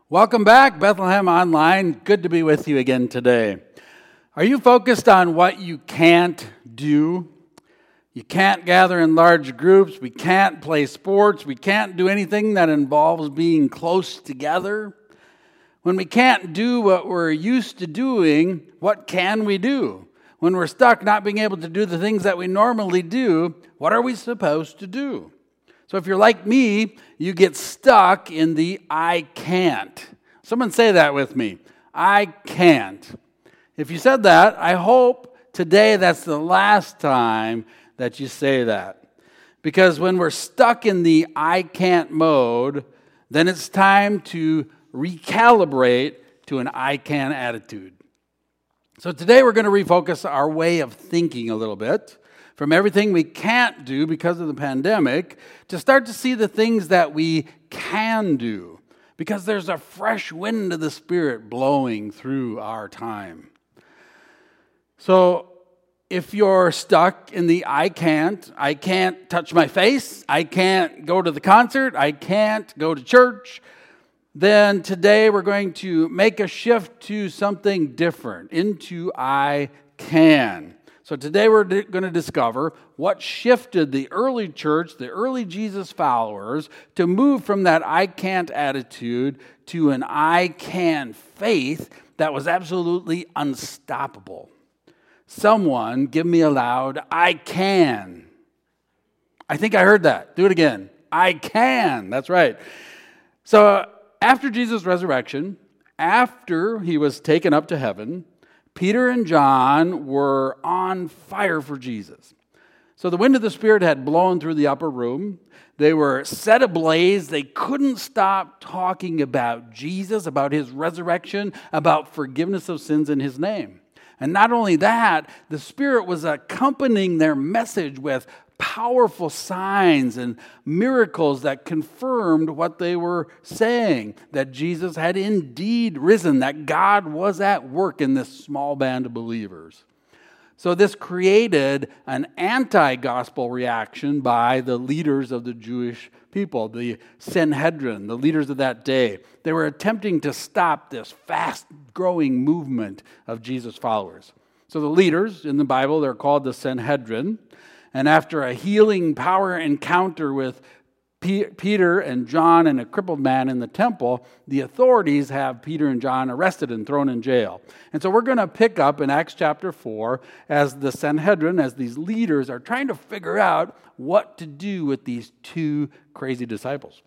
Welcome back, Bethlehem Online. Good to be with you again today. Are you focused on what you can't do? You can't gather in large groups. We can't play sports. We can't do anything that involves being close together. When we can't do what we're used to doing, what can we do? When we're stuck not being able to do the things that we normally do, what are we supposed to do? So if you're like me, you get stuck in the I can't. Someone say that with me. I can't. If you said that, I hope today that's the last time that you say that. Because when we're stuck in the I can't mode, then it's time to recalibrate to an I can attitude. So today we're going to refocus our way of thinking a little bit from everything we can't do because of the pandemic to start to see the things that we can do because there's a fresh wind of the Spirit blowing through our time. So if you're stuck in the I can't touch my face, I can't go to the concert, I can't go to church, then today we're going to make a shift to something different, into I can. So today we're going to discover what shifted the early church, the early Jesus followers, to move from that I can't attitude to an I can faith that was absolutely unstoppable. Someone give me a loud, I can. I think I heard that. Do it again. I can. That's right. So after Jesus' resurrection, after he was taken up to heaven, Peter and John were on fire for Jesus. So the wind of the Spirit had blown through the upper room. They were set ablaze. They couldn't stop talking about Jesus, about his resurrection, about forgiveness of sins in his name. And not only that, the Spirit was accompanying their message with powerful signs and miracles that confirmed what they were saying, that Jesus had indeed risen, that God was at work in this small band of believers. So this created an anti-gospel reaction by the leaders of the Jewish people, the Sanhedrin, the leaders of that day. They were attempting to stop this fast-growing movement of Jesus' followers. So the leaders in the Bible, they're called the Sanhedrin. And after a healing power encounter with Peter and John and a crippled man in the temple, the authorities have Peter and John arrested and thrown in jail. And so we're going to pick up in Acts chapter 4 as the Sanhedrin, as these leaders are trying to figure out what to do with these two crazy disciples.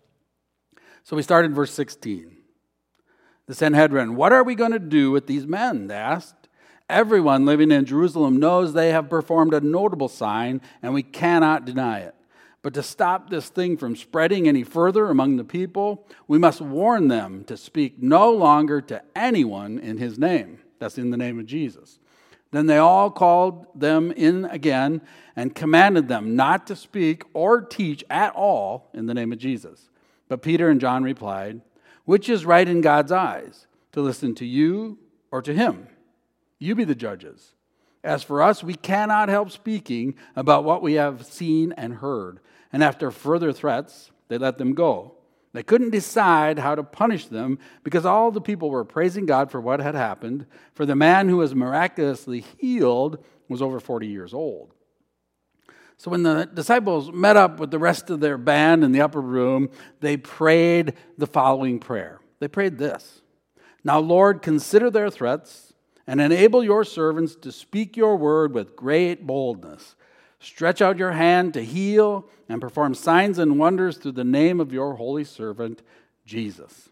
So we start in verse 16. The Sanhedrin, what are we going to do with these men? They asked. Everyone living in Jerusalem knows they have performed a notable sign, and we cannot deny it. But to stop this thing from spreading any further among the people, we must warn them to speak no longer to anyone in his name. That's in the name of Jesus. Then they all called them in again and commanded them not to speak or teach at all in the name of Jesus. But Peter and John replied, which is right in God's eyes, to listen to you or to him? You be the judges. As for us, we cannot help speaking about what we have seen and heard. And after further threats, they let them go. They couldn't decide how to punish them because all the people were praising God for what had happened, for the man who was miraculously healed was over 40 years old. So when the disciples met up with the rest of their band in the upper room, they prayed the following prayer. They prayed this. Now, Lord, consider their threats, and enable your servants to speak your word with great boldness. Stretch out your hand to heal and perform signs and wonders through the name of your holy servant, Jesus.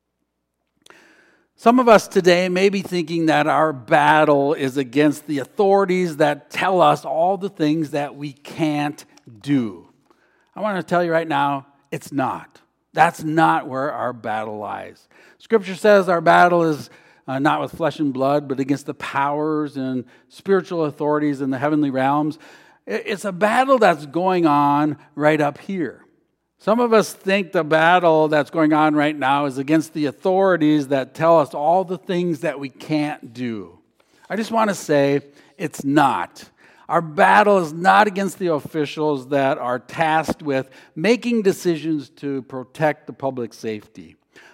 Some of us today may be thinking that our battle is against the authorities that tell us all the things that we can't do. I want to tell you right now, it's not. That's not where our battle lies. Scripture says our battle is not with flesh and blood, but against the powers and spiritual authorities in the heavenly realms. It's a battle that's going on right up here. Some of us think the battle that's going on right now is against the authorities that tell us all the things that we can't do. I just want to say it's not. Our battle is not against the officials that are tasked with making decisions to protect the public safety.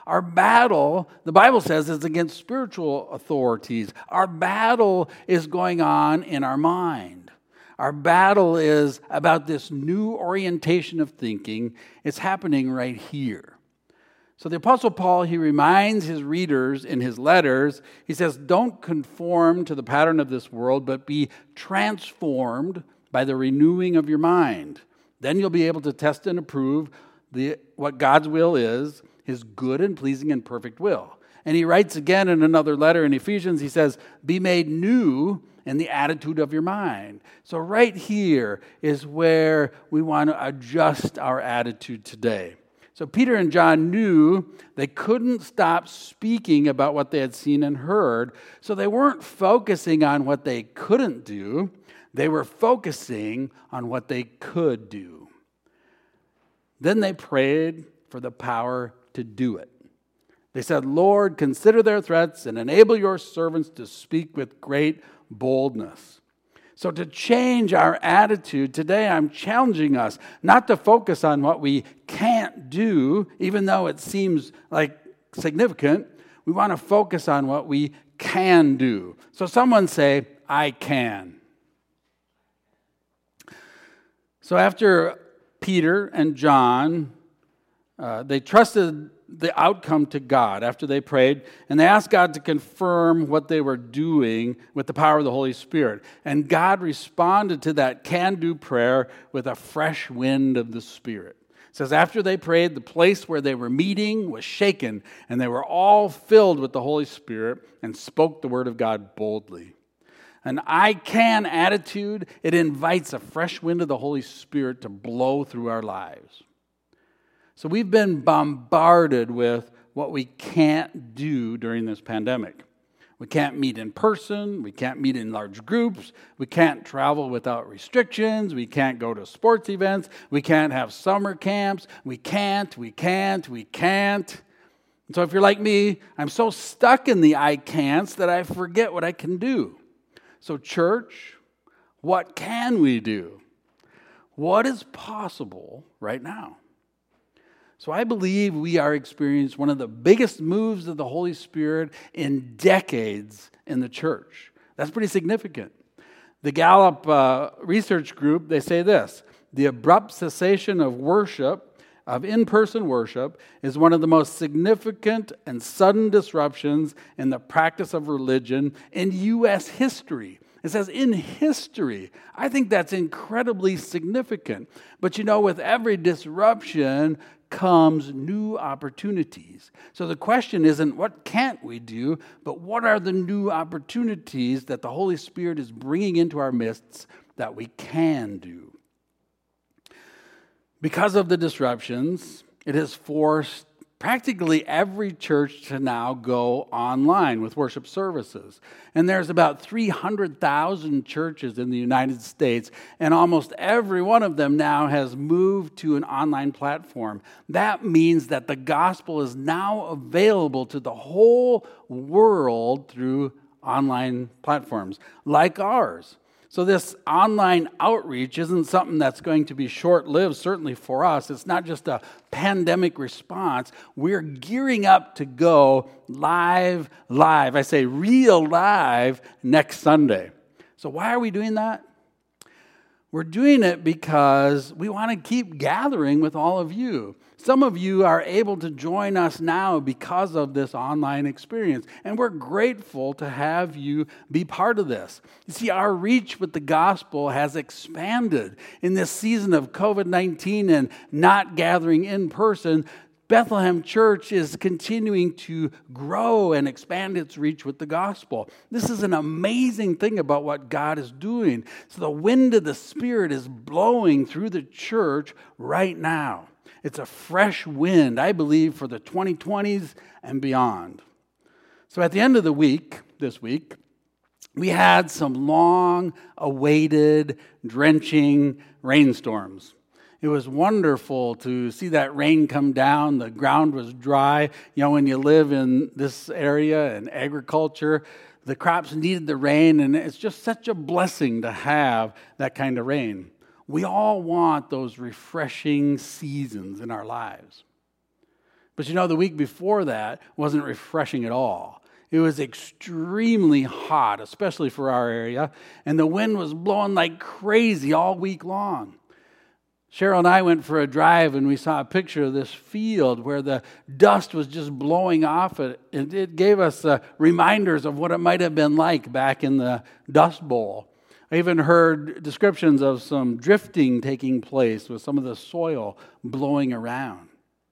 Our battle, the Bible says, is against spiritual authorities. Our battle is going on in our mind. Our battle is about this new orientation of thinking. It's happening right here. So the Apostle Paul, he reminds his readers in his letters, he says, don't conform to the pattern of this world, but be transformed by the renewing of your mind. Then you'll be able to test and approve what God's will is, his good and pleasing and perfect will. And he writes again in another letter in Ephesians, he says, be made new in the attitude of your mind. So right here is where we want to adjust our attitude today. So Peter and John knew they couldn't stop speaking about what they had seen and heard, so they weren't focusing on what they couldn't do. They were focusing on what they could do. Then they prayed for the power to do it. They said, Lord, consider their threats and enable your servants to speak with great boldness. So to change our attitude, today I'm challenging us not to focus on what we can't do, even though it seems like significant. We want to focus on what we can do. So someone say, I can. So after Peter and John, they trusted the outcome to God after they prayed, and they asked God to confirm what they were doing with the power of the Holy Spirit. And God responded to that can-do prayer with a fresh wind of the Spirit. It says, after they prayed, the place where they were meeting was shaken, and they were all filled with the Holy Spirit and spoke the word of God boldly. An I can attitude, it invites a fresh wind of the Holy Spirit to blow through our lives. So we've been bombarded with what we can't do during this pandemic. We can't meet in person. We can't meet in large groups. We can't travel without restrictions. We can't go to sports events. We can't have summer camps. We can't. And so if you're like me, I'm so stuck in the I can'ts that I forget what I can do. So church, what can we do? What is possible right now? So I believe we are experiencing one of the biggest moves of the Holy Spirit in decades in the church. That's pretty significant. The Gallup research group, they say this: the abrupt cessation of worship, of in-person worship, is one of the most significant and sudden disruptions in the practice of religion in U.S. history. It says in history. I think that's incredibly significant. But you know, with every disruption comes new opportunities. So the question isn't what can't we do, but what are the new opportunities that the Holy Spirit is bringing into our midst that we can do? Because of the disruptions, it has forced practically every church to now go online with worship services. And there's about 300,000 churches in the United States, and almost every one of them now has moved to an online platform. That means that the gospel is now available to the whole world through online platforms like ours. So this online outreach isn't something that's going to be short-lived, certainly for us. It's not just a pandemic response. We're gearing up to go live, I say real live, next Sunday. So why are we doing that? We're doing it because we want to keep gathering with all of you. Some of you are able to join us now because of this online experience, and we're grateful to have you be part of this. You see, our reach with the gospel has expanded. In this season of COVID-19 and not gathering in person, Bethlehem Church is continuing to grow and expand its reach with the gospel. This is an amazing thing about what God is doing. So the wind of the Spirit is blowing through the church right now. It's a fresh wind, I believe, for the 2020s and beyond. So at the end of the week, this week, we had some long-awaited, drenching rainstorms. It was wonderful to see that rain come down. The ground was dry. You know, when you live in this area and agriculture, the crops needed the rain, and it's just such a blessing to have that kind of rain. We all want those refreshing seasons in our lives. But the week before that wasn't refreshing at all. It was extremely hot, especially for our area, and the wind was blowing like crazy all week long. Cheryl and I went for a drive, and we saw a picture of this field where the dust was just blowing off it, and it gave us reminders of what it might have been like back in the Dust Bowl. I even heard descriptions of some drifting taking place with some of the soil blowing around.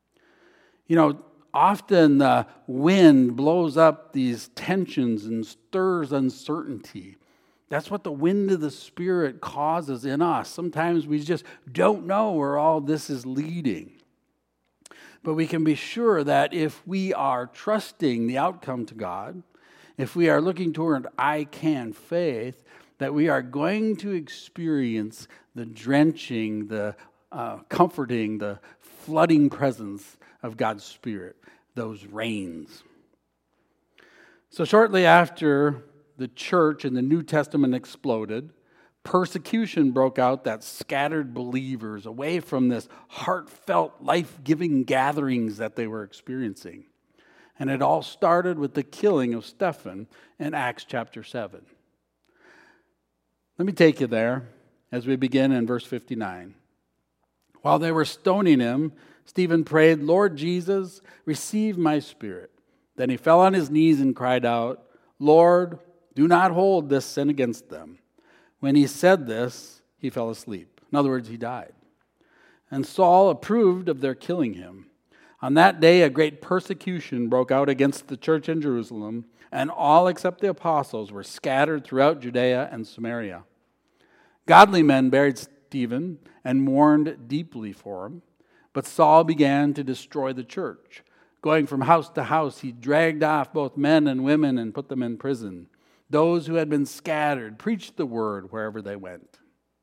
Often the wind blows up these tensions and stirs uncertainty. That's what the wind of the Spirit causes in us. Sometimes we just don't know where all this is leading. But we can be sure that if we are trusting the outcome to God, if we are looking toward I can faith, that we are going to experience the drenching, the comforting, the flooding presence of God's Spirit, those rains. So shortly after the church in the New Testament exploded, persecution broke out that scattered believers away from this heartfelt, life-giving gatherings that they were experiencing. And it all started with the killing of Stephen in Acts chapter 7. Let me take you there as we begin in verse 59. While they were stoning him, Stephen prayed, "Lord Jesus, receive my spirit." Then he fell on his knees and cried out, "Lord, do not hold this sin against them." When he said this, he fell asleep. In other words, he died. And Saul approved of their killing him. On that day, a great persecution broke out against the church in Jerusalem, and all except the apostles were scattered throughout Judea and Samaria. Godly men buried Stephen and mourned deeply for him, but Saul began to destroy the church. Going from house to house, he dragged off both men and women and put them in prison. Those who had been scattered preached the word wherever they went.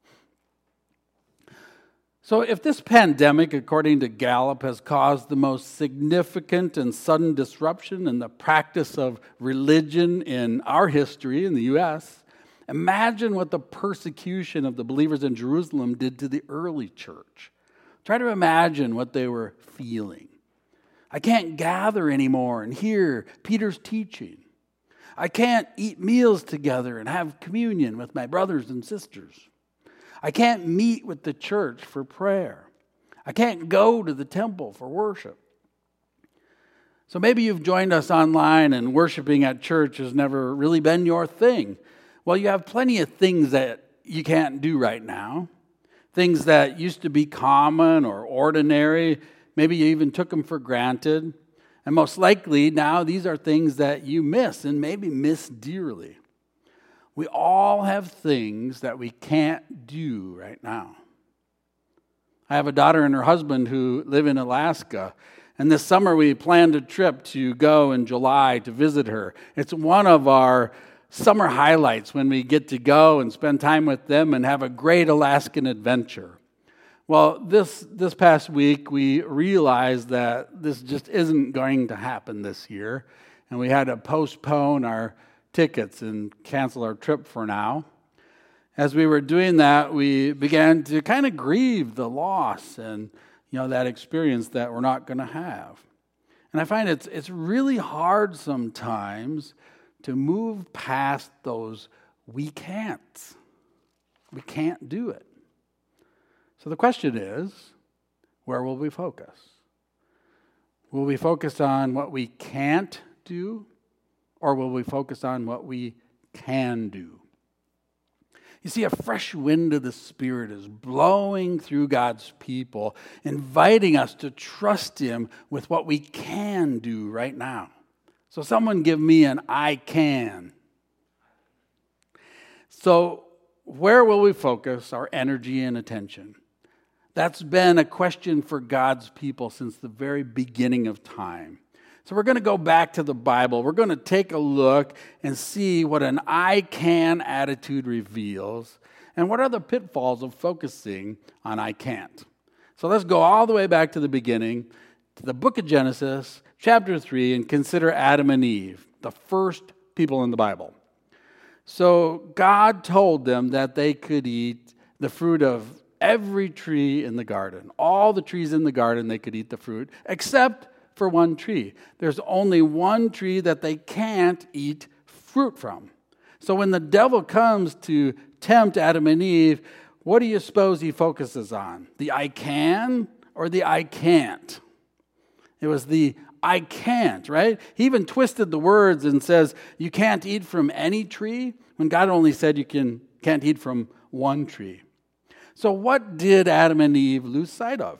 So if this pandemic, according to Gallup, has caused the most significant and sudden disruption in the practice of religion in our history in the U.S., imagine what the persecution of the believers in Jerusalem did to the early church. Try to imagine what they were feeling. I can't gather anymore and hear Peter's teaching. I can't eat meals together and have communion with my brothers and sisters. I can't meet with the church for prayer. I can't go to the temple for worship. So maybe you've joined us online and worshiping at church has never really been your thing. Well, you have plenty of things that you can't do right now. Things that used to be common or ordinary. Maybe you even took them for granted. And most likely now these are things that you miss and maybe miss dearly. We all have things that we can't do right now. I have a daughter and her husband who live in Alaska. And this summer we planned a trip to go in July to visit her. It's one of our summer highlights when we get to go and spend time with them and have a great Alaskan adventure. Well, this past week, we realized that this just isn't going to happen this year, and we had to postpone our tickets and cancel our trip for now. As we were doing that, we began to kind of grieve the loss and that experience that we're not going to have. And I find it's really hard sometimes to move past those we can't. We can't do it. So the question is, where will we focus? Will we focus on what we can't do, or will we focus on what we can do? You see, a fresh wind of the Spirit is blowing through God's people, inviting us to trust Him with what we can do right now. So someone give me an I can. So where will we focus our energy and attention? That's been a question for God's people since the very beginning of time. So we're going to go back to the Bible. We're going to take a look and see what an I can attitude reveals and what are the pitfalls of focusing on I can't. So let's go all the way back to the beginning, to the book of Genesis, chapter 3, and consider Adam and Eve, the first people in the Bible. So God told them that they could eat the fruit of every tree in the garden. All the trees in the garden, they could eat the fruit, except for one tree. There's only one tree that they can't eat fruit from. So when the devil comes to tempt Adam and Eve, what do you suppose he focuses on? The I can or the I can't? It was the I can't, right? He even twisted the words and says, you can't eat from any tree, when God only said you can't eat from one tree. So what did Adam and Eve lose sight of?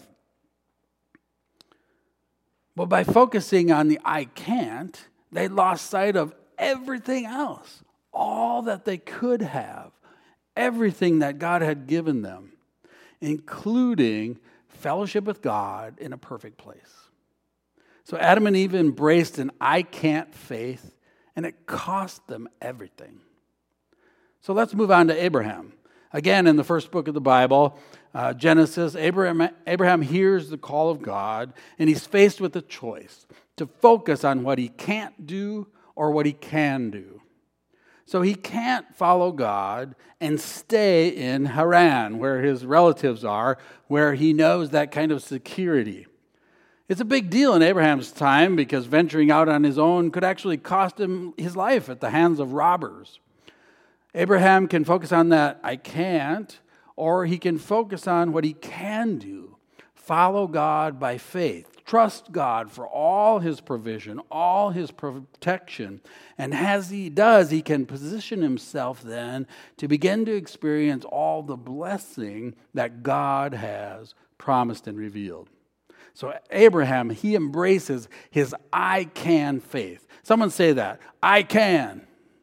Well, by focusing on the I can't, they lost sight of everything else, all that they could have, everything that God had given them, including fellowship with God in a perfect place. So Adam and Eve embraced an I can't faith, and it cost them everything. So let's move on to Abraham. Again, in the first book of the Bible, Genesis, Abraham hears the call of God, and he's faced with a choice to focus on what he can't do or what he can do. So he can't follow God and stay in Haran, where his relatives are, where he knows that kind of security. It's a big deal in Abraham's time because venturing out on his own could actually cost him his life at the hands of robbers. Abraham can focus on that I can't, or he can focus on what he can do. Follow God by faith. Trust God for all his provision, all his protection. And as he does, he can position himself then to begin to experience all the blessing that God has promised and revealed. So Abraham, he embraces his I can faith. Someone say that. I can.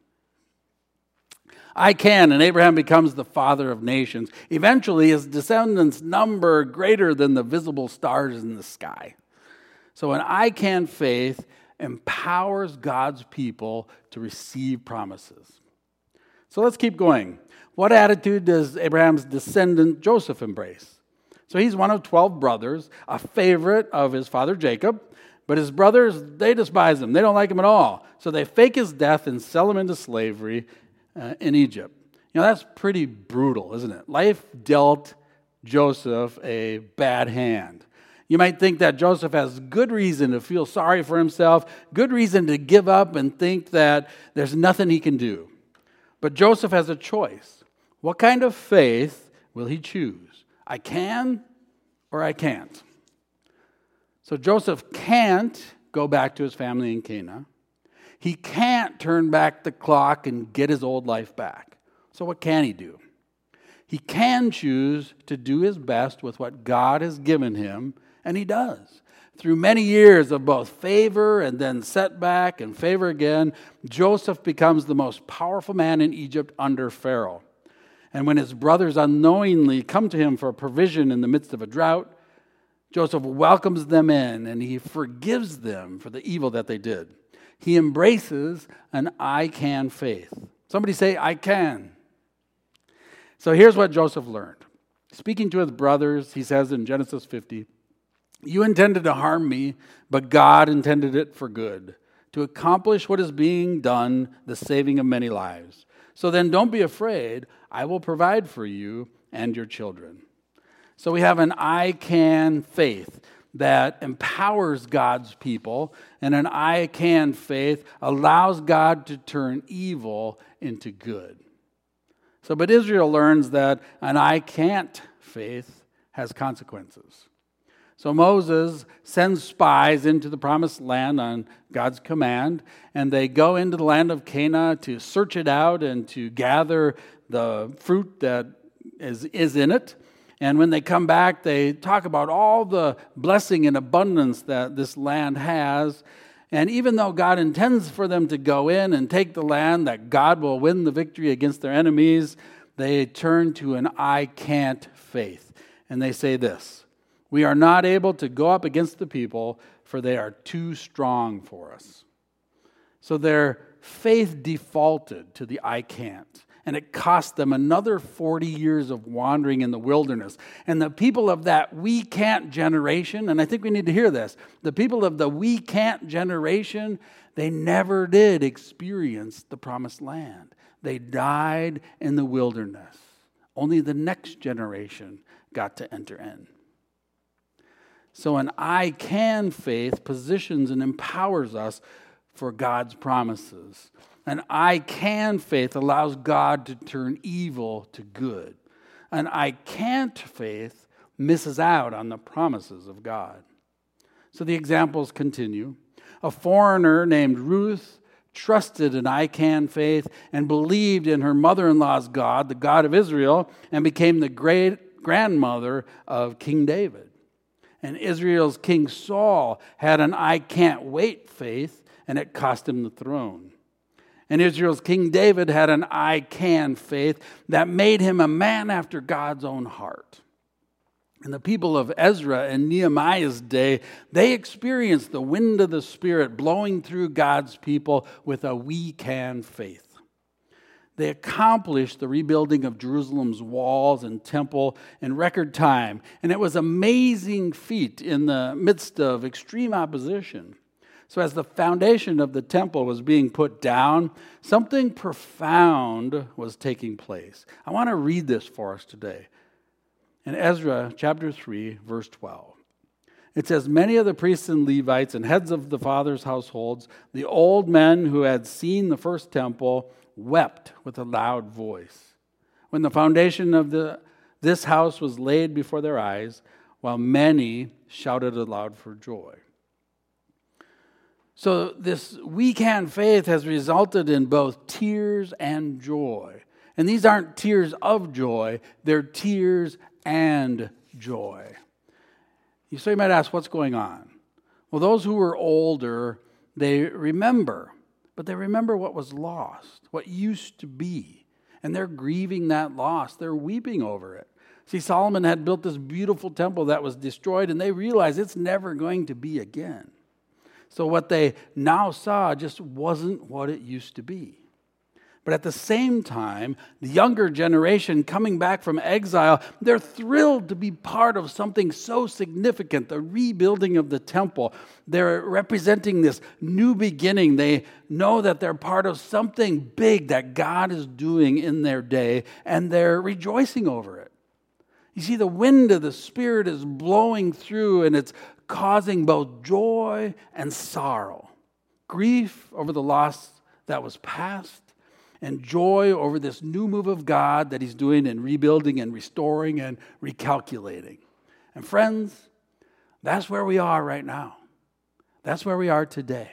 I can, and Abraham becomes the father of nations. Eventually, his descendants number greater than the visible stars in the sky. So an I can faith empowers God's people to receive promises. So let's keep going. What attitude does Abraham's descendant Joseph embrace? So he's one of 12 brothers, a favorite of his father Jacob. But his brothers, they despise him. They don't like him at all. So they fake his death and sell him into slavery in Egypt. You know, that's pretty brutal, isn't it? Life dealt Joseph a bad hand. You might think that Joseph has good reason to feel sorry for himself, good reason to give up and think that there's nothing he can do. But Joseph has a choice. What kind of faith will he choose? I can or I can't. So Joseph can't go back to his family in Canaan. He can't turn back the clock and get his old life back. So what can he do? He can choose to do his best with what God has given him, and he does. Through many years of both favor and then setback and favor again, Joseph becomes the most powerful man in Egypt under Pharaoh. And when his brothers unknowingly come to him for provision in the midst of a drought, Joseph welcomes them in and he forgives them for the evil that they did. He embraces an I can faith. Somebody say, I can. So here's what Joseph learned. Speaking to his brothers, he says in Genesis 50, you intended to harm me, but God intended it for good, to accomplish what is being done, the saving of many lives. So then don't be afraid. I will provide for you and your children. So we have an I can faith that empowers God's people, and an I can faith allows God to turn evil into good. So, but Israel learns that an I can't faith has consequences. So Moses sends spies into the promised land on God's command, and they go into the land of Canaan to search it out and to gather the fruit that is in it. And when they come back, they talk about all the blessing and abundance that this land has. And even though God intends for them to go in and take the land, that God will win the victory against their enemies, they turn to an I can't faith. And they say this, we are not able to go up against the people, for they are too strong for us. So their faith defaulted to the I can't. And it cost them another 40 years of wandering in the wilderness. And the people of that we can't generation, and I think we need to hear this, the people of the we can't generation, they never did experience the promised land. They died in the wilderness. Only the next generation got to enter in. So an I can faith positions and empowers us for God's promises. An I can faith allows God to turn evil to good. An I can't faith misses out on the promises of God. So the examples continue. A foreigner named Ruth trusted in I can faith and believed in her mother-in-law's God, the God of Israel, and became the great grandmother of King David. And Israel's King Saul had an I can't wait faith, and it cost him the throne. And Israel's King David had an I can faith that made him a man after God's own heart. And the people of Ezra and Nehemiah's day, they experienced the wind of the Spirit blowing through God's people with a we can faith. They accomplished the rebuilding of Jerusalem's walls and temple in record time. And it was an amazing feat in the midst of extreme opposition. So as the foundation of the temple was being put down, something profound was taking place. I want to read this for us today. In Ezra chapter 3, verse 12. It says, many of the priests and Levites and heads of the fathers' households, the old men who had seen the first temple, wept with a loud voice when the foundation of this house was laid before their eyes, while many shouted aloud for joy. So this we can faith has resulted in both tears and joy. And these aren't tears of joy, they're tears and joy. So you might ask, what's going on? Well, those who were older, they remember, but they remember what was lost, what used to be. And they're grieving that loss. They're weeping over it. See, Solomon had built this beautiful temple that was destroyed, and they realized it's never going to be again. So what they now saw just wasn't what it used to be. But at the same time, the younger generation coming back from exile, they're thrilled to be part of something so significant, the rebuilding of the temple. They're representing this new beginning. They know that they're part of something big that God is doing in their day, and they're rejoicing over it. You see, the wind of the Spirit is blowing through, and it's causing both joy and sorrow. Grief over the loss that was past, and joy over this new move of God that He's doing in rebuilding and restoring and recalculating. And friends, that's where we are right now. That's where we are today.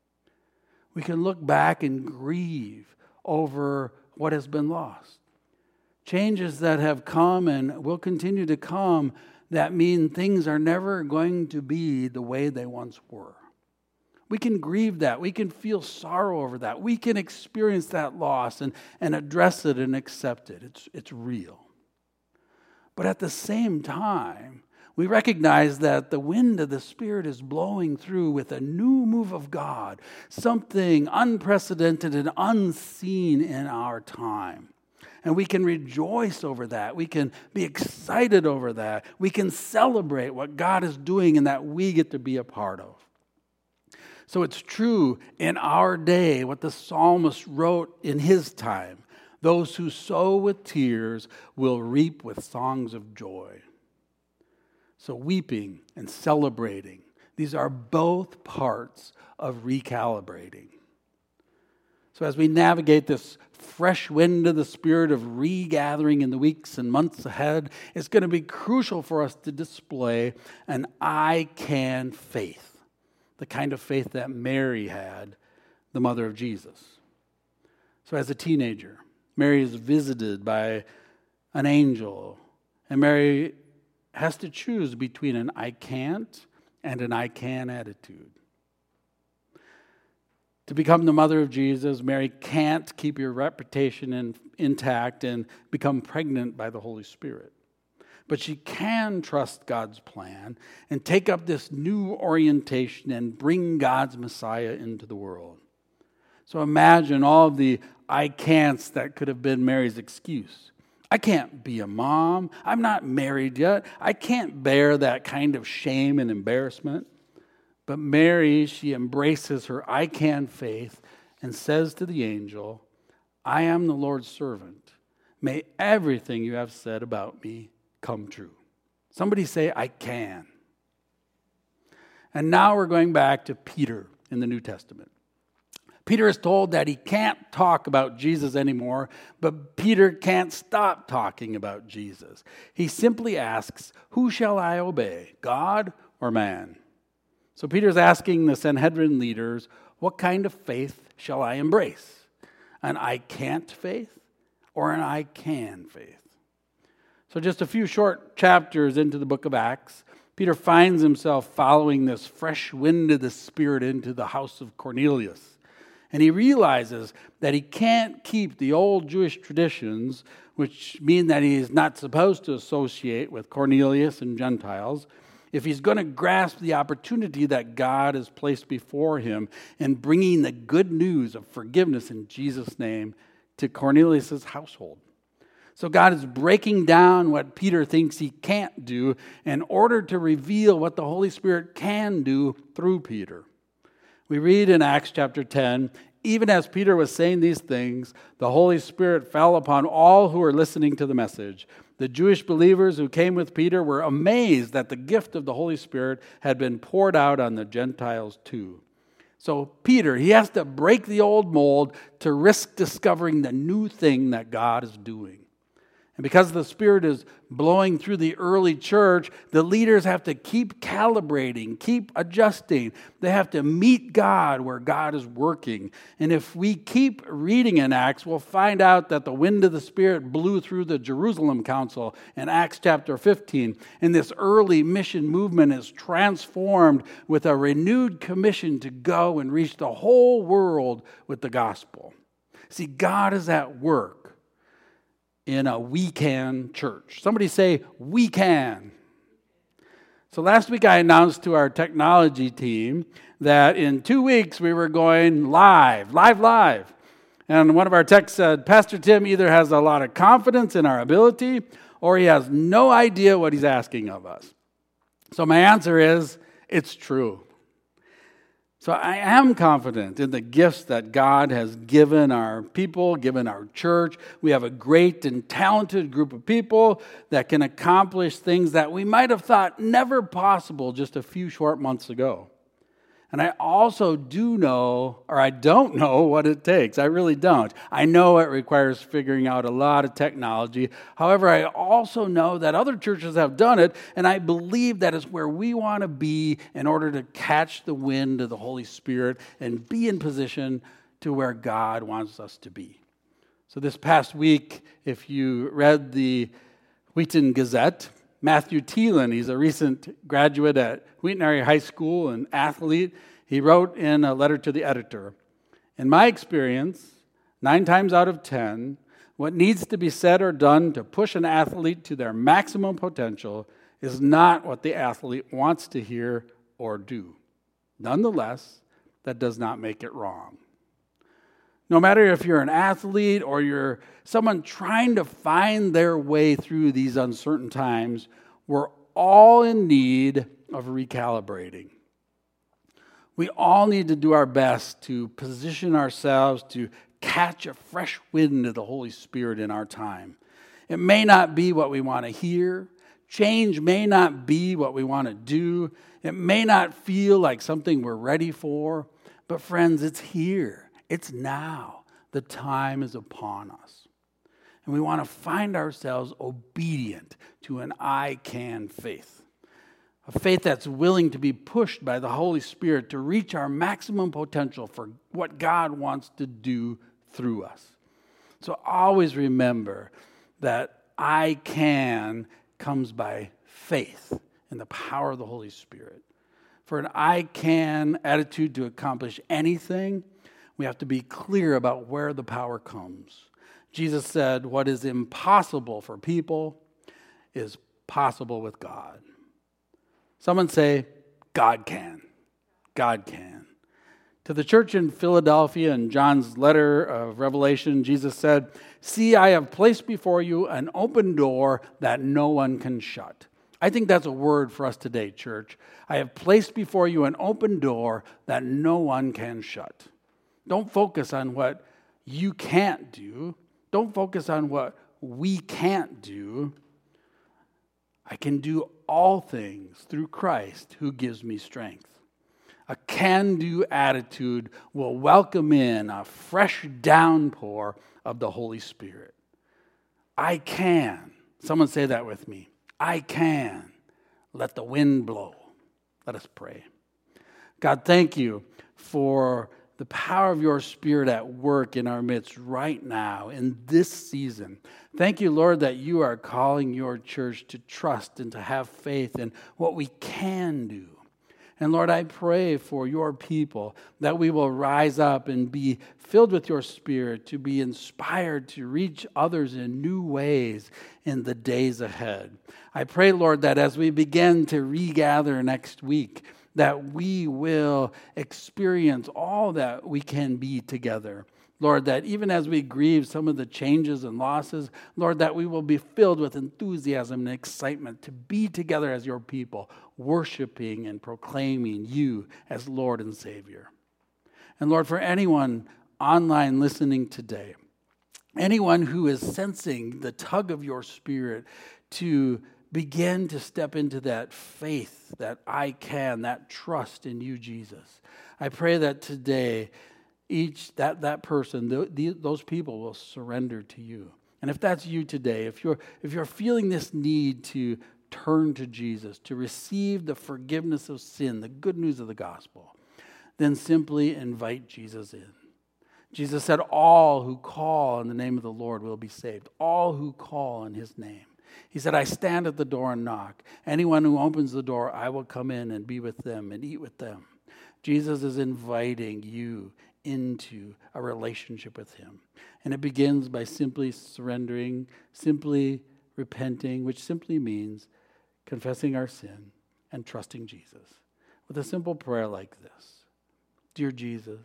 We can look back and grieve over what has been lost. Changes that have come and will continue to come that mean things are never going to be the way they once were. We can grieve that. We can feel sorrow over that. We can experience that loss and address it and accept it. It's real. But at the same time, we recognize that the wind of the Spirit is blowing through with a new move of God, something unprecedented and unseen in our time. And we can rejoice over that. We can be excited over that. We can celebrate what God is doing and that we get to be a part of. So it's true in our day what the psalmist wrote in his time. Those who sow with tears will reap with songs of joy. So weeping and celebrating, these are both parts of recalibrating. So as we navigate this fresh wind of the Spirit of regathering in the weeks and months ahead, it's going to be crucial for us to display an I can faith. The kind of faith that Mary had, the mother of Jesus. So as a teenager, Mary is visited by an angel, and Mary has to choose between an I can't and an I can attitude. To become the mother of Jesus, Mary can't keep your reputation intact and become pregnant by the Holy Spirit. But she can trust God's plan and take up this new orientation and bring God's Messiah into the world. So imagine all of the I can'ts that could have been Mary's excuse. I can't be a mom. I'm not married yet. I can't bear that kind of shame and embarrassment. But Mary, she embraces her I can faith and says to the angel, I am the Lord's servant. May everything you have said about me come true. Somebody say, I can. And now we're going back to Peter in the New Testament. Peter is told that he can't talk about Jesus anymore, but Peter can't stop talking about Jesus. He simply asks, who shall I obey, God or man? So Peter's asking the Sanhedrin leaders, what kind of faith shall I embrace? An I can't faith or an I can faith? So just a few short chapters into the book of Acts, Peter finds himself following this fresh wind of the Spirit into the house of Cornelius. And he realizes that he can't keep the old Jewish traditions, which mean that he is not supposed to associate with Cornelius and Gentiles, if he's going to grasp the opportunity that God has placed before him in bringing the good news of forgiveness in Jesus' name to Cornelius' household. So God is breaking down what Peter thinks he can't do in order to reveal what the Holy Spirit can do through Peter. We read in Acts chapter 10, even as Peter was saying these things, the Holy Spirit fell upon all who were listening to the message. The Jewish believers who came with Peter were amazed that the gift of the Holy Spirit had been poured out on the Gentiles too. So Peter, he has to break the old mold to risk discovering the new thing that God is doing. And because the Spirit is blowing through the early church, the leaders have to keep calibrating, keep adjusting. They have to meet God where God is working. And if we keep reading in Acts, we'll find out that the wind of the Spirit blew through the Jerusalem Council in Acts chapter 15. And this early mission movement is transformed with a renewed commission to go and reach the whole world with the gospel. See, God is at work in a we can church. Somebody say, we can. So last week I announced to our technology team that in 2 weeks we were going live. And one of our techs said, Pastor Tim either has a lot of confidence in our ability or he has no idea what he's asking of us. So my answer is, it's true. So I am confident in the gifts that God has given our people, given our church. We have a great and talented group of people that can accomplish things that we might have thought never possible just a few short months ago. And I also don't know what it takes. I really don't. I know it requires figuring out a lot of technology. However, I also know that other churches have done it, and I believe that is where we want to be in order to catch the wind of the Holy Spirit and be in position to where God wants us to be. So this past week, if you read the Wheaton Gazette, Matthew Thielen, he's a recent graduate at Wheaton Area High School, an athlete. He wrote in a letter to the editor, in my experience, 9 times out of 10, what needs to be said or done to push an athlete to their maximum potential is not what the athlete wants to hear or do. Nonetheless, that does not make it wrong. No matter if you're an athlete or you're someone trying to find their way through these uncertain times, we're all in need of recalibrating. We all need to do our best to position ourselves to catch a fresh wind of the Holy Spirit in our time. It may not be what we want to hear. Change may not be what we want to do. It may not feel like something we're ready for. But friends, it's here. It's now. The time is upon us. And we want to find ourselves obedient to an I can faith. A faith that's willing to be pushed by the Holy Spirit to reach our maximum potential for what God wants to do through us. So always remember that I can comes by faith in the power of the Holy Spirit. For an I can attitude to accomplish anything, we have to be clear about where the power comes. Jesus said, what is impossible for people is possible with God. Someone say, God can. God can. To the church in Philadelphia, in John's letter of Revelation, Jesus said, see, I have placed before you an open door that no one can shut. I think that's a word for us today, church. I have placed before you an open door that no one can shut. Don't focus on what you can't do. Don't focus on what we can't do. I can do all things through Christ who gives me strength. a can-do attitude will welcome in a fresh downpour of the Holy Spirit. I can. Someone say that with me. I can. Let the wind blow. Let us pray. God, thank you for the power of your Spirit at work in our midst right now, in this season. Thank you, Lord, that you are calling your church to trust and to have faith in what we can do. And Lord, I pray for your people that we will rise up and be filled with your Spirit, to be inspired to reach others in new ways in the days ahead. I pray, Lord, that as we begin to regather next week, that we will experience all that we can be together. Lord, that even as we grieve some of the changes and losses, Lord, that we will be filled with enthusiasm and excitement to be together as your people, worshiping and proclaiming you as Lord and Savior. And Lord, for anyone online listening today, anyone who is sensing the tug of your Spirit to begin to step into that faith, that I can, that trust in you, Jesus, I pray that today that person, those people will surrender to you. And if that's you today, if you're feeling this need to turn to Jesus, to receive the forgiveness of sin, the good news of the gospel, then simply invite Jesus in. Jesus said, all who call in the name of the Lord will be saved. All who call in his name. He said, I stand at the door and knock. Anyone who opens the door, I will come in and be with them and eat with them. Jesus is inviting you into a relationship with him. And it begins by simply surrendering, simply repenting, which simply means confessing our sin and trusting Jesus. With a simple prayer like this: Dear Jesus,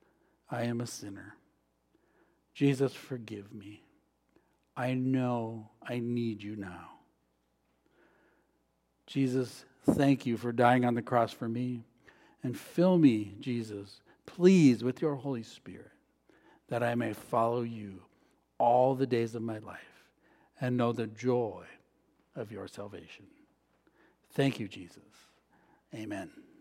I am a sinner. Jesus, forgive me. I know I need you now. Jesus, thank you for dying on the cross for me. And fill me, Jesus, please, with your Holy Spirit, that I may follow you all the days of my life and know the joy of your salvation. Thank you, Jesus. Amen.